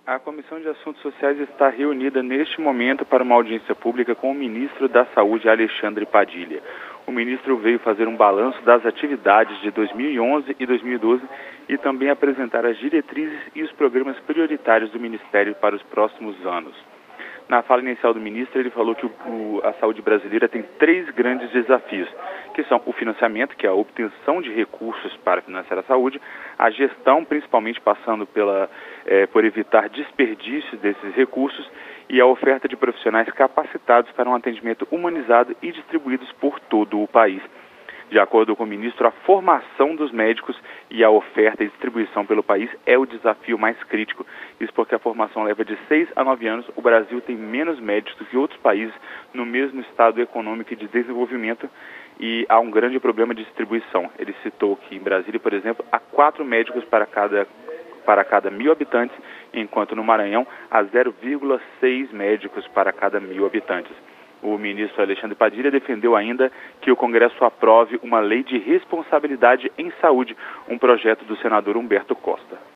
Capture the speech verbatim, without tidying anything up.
A Comissão de Assuntos Sociais está reunida neste momento para uma audiência pública com o ministro da Saúde, Alexandre Padilha. O ministro veio fazer um balanço das atividades de dois mil e onze e dois mil e doze e também apresentar as diretrizes e os programas prioritários do Ministério para os próximos anos. Na fala inicial do ministro, ele falou que o, o, a saúde brasileira tem três grandes desafios, que são o financiamento, que é a obtenção de recursos para financiar a saúde, a gestão, principalmente passando pela, é, por evitar desperdício desses recursos, e a oferta de profissionais capacitados para um atendimento humanizado e distribuídos por todo o país. De acordo com o ministro, a formação dos médicos e a oferta e distribuição pelo país é o desafio mais crítico. Isso porque a formação leva de seis a nove anos. O Brasil tem menos médicos do que outros países no mesmo estado econômico e de desenvolvimento e há um grande problema de distribuição. Ele citou que em Brasília, por exemplo, há quatro médicos para cada, para cada mil habitantes, enquanto no Maranhão há zero vírgula seis médicos para cada mil habitantes. O ministro Alexandre Padilha defendeu ainda que o Congresso aprove uma lei de responsabilidade em saúde, um projeto do senador Humberto Costa.